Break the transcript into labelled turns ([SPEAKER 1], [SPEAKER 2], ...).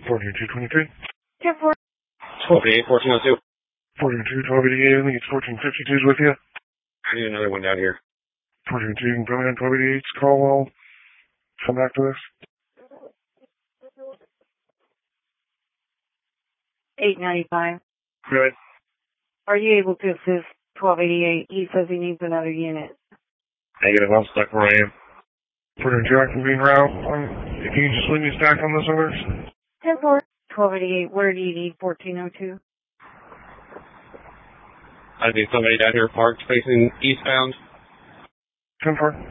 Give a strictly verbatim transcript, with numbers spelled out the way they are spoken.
[SPEAKER 1] fourteen two twenty-three.
[SPEAKER 2] ten four.
[SPEAKER 3] twelve eighty-eight, fourteen oh two.
[SPEAKER 1] fourteen two, twelve eighty-eight, I think it's fourteen fifty-two is with you.
[SPEAKER 3] I need another one down here.
[SPEAKER 1] fourteen two, you can go in, twelve eighty-eight, Caldwell. Come back to this.
[SPEAKER 2] eight ninety-five.
[SPEAKER 1] Good.
[SPEAKER 2] Are you able to assist twelve eighty-eight? He says he needs another unit.
[SPEAKER 1] Negative, I'm stuck where I am. fourteen two, I can be en route. Um, if you can just leave me a stack on those orders.
[SPEAKER 2] ten four. twelve eighty-eight, where do you need fourteen oh two?
[SPEAKER 3] I need somebody down here parked facing eastbound.
[SPEAKER 1] ten four.